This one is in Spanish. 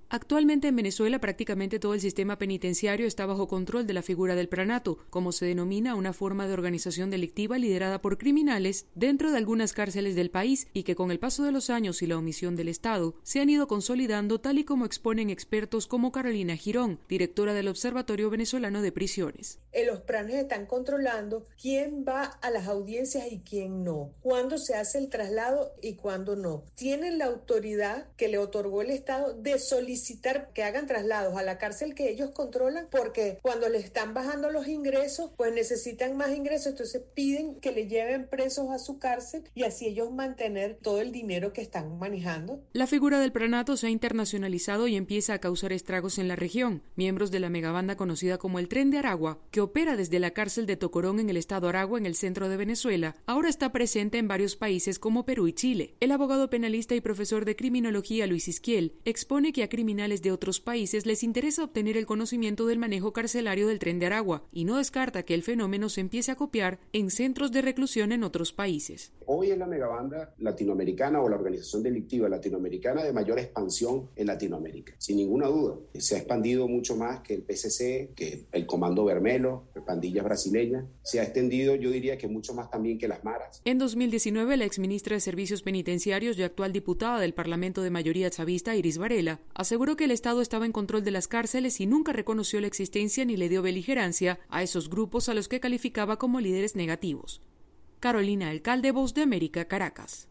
Actualmente en Venezuela prácticamente todo el sistema penitenciario está bajo control de la figura del pranato, como se denomina una forma de organización delictiva liderada por criminales dentro de algunas cárceles del país y que con el paso de los años y la omisión del Estado se han ido consolidando tal y como exponen expertos como Carolina Girón, directora del Observatorio Venezolano de Prisiones. Los pranes están controlando quién va a las audiencias y quién no, cuándo se hace el traslado y cuándo no. Tienen la autoridad que le otorgó el Estado de solicitar que hagan traslados a la cárcel que ellos controlan, porque cuando les están bajando los ingresos, pues necesitan más ingresos, entonces piden que le lleven presos a su cárcel y así ellos mantener todo el dinero que están manejando. La figura del pranato se ha internacionalizado y empieza a causar estragos en la región. Miembros de la megabanda conocida como el Tren de Aragua, que opera desde la cárcel de Tocorón en el estado Aragua en el centro de Venezuela, ahora está presente en varios países como Perú y Chile. El abogado penalista y profesor de criminología Luis Isquiel expone que a criminales de otros países les interesa obtener el conocimiento del manejo carcelario del Tren de Aragua y no descarta que el fenómeno se empiece a copiar en centros de reclusión en otros países. Hoy es la megabanda latinoamericana o la organización delictiva latinoamericana de mayor expansión en Latinoamérica, sin ninguna duda. Se ha expandido mucho más que el PCC, que el Comando Vermelo, pandillas brasileñas. Se ha extendido, yo diría que mucho más también que las maras. En 2019, la exministra de Servicios Penitenciarios y actual diputada del Parlamento de mayoría chavista, Iris Varela, aseguró que el Estado estaba en control de las cárceles y nunca reconoció la existencia ni le dio beligerancia a esos grupos a los que calificaba como líderes negativos. Carolina Alcalde, Voz de América, Caracas.